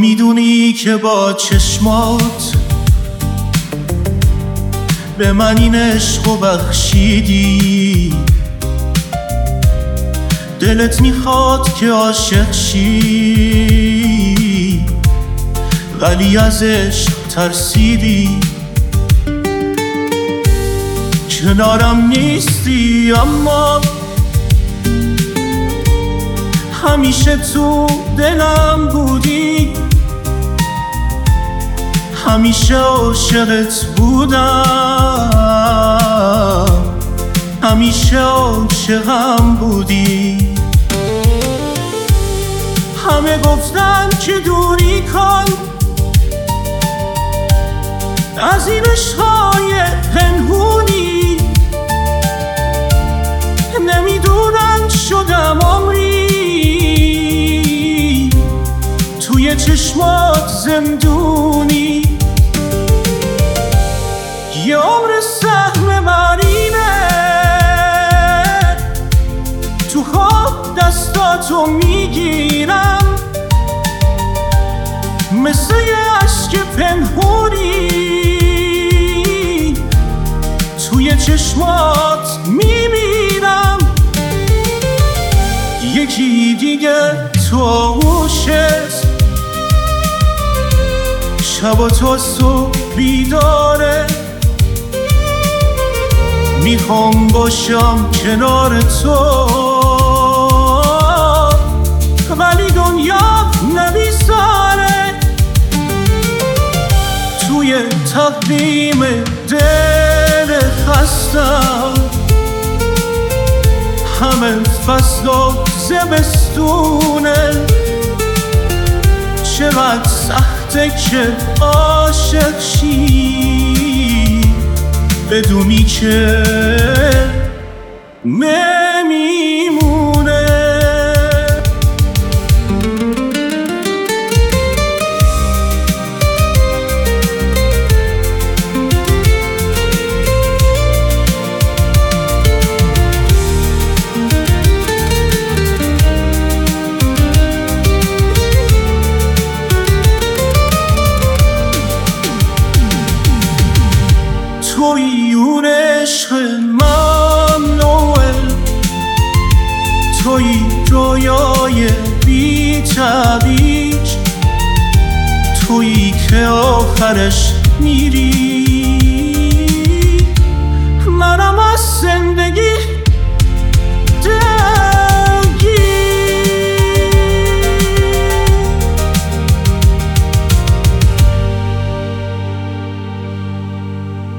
میدونی که با چشمات به من این عشقو بخشیدی، دلت میخواد که عاشق شی ولی از عشق ترسیدی. کنارم نیستی اما همیشه تو دلم بودی، همیشه عاشقت بودم، همیشه عاشقم بودی. همه گفتن که دوری کن از این عشقای پنهونی، نمیدونن شدم عمری توی چشمات زندونی. یه عمر سهم من اینه تو خواب دستاتو میگیرم، مثل یه عشق پنهونی توی چشمات میمیرم. یکی دیگه تو آغوشت شب و تا صبح بیداره، میخوام باشم کنار تو ولی دنیا نمیذاره. توی تقویم دل خستم همه فصل و زمستونه، چقدر سخته که عاشق شی بدونی که نمیمونه. توی اون عشق ممنوعه، توی رویای بی تعبیر، توی که آخرش میری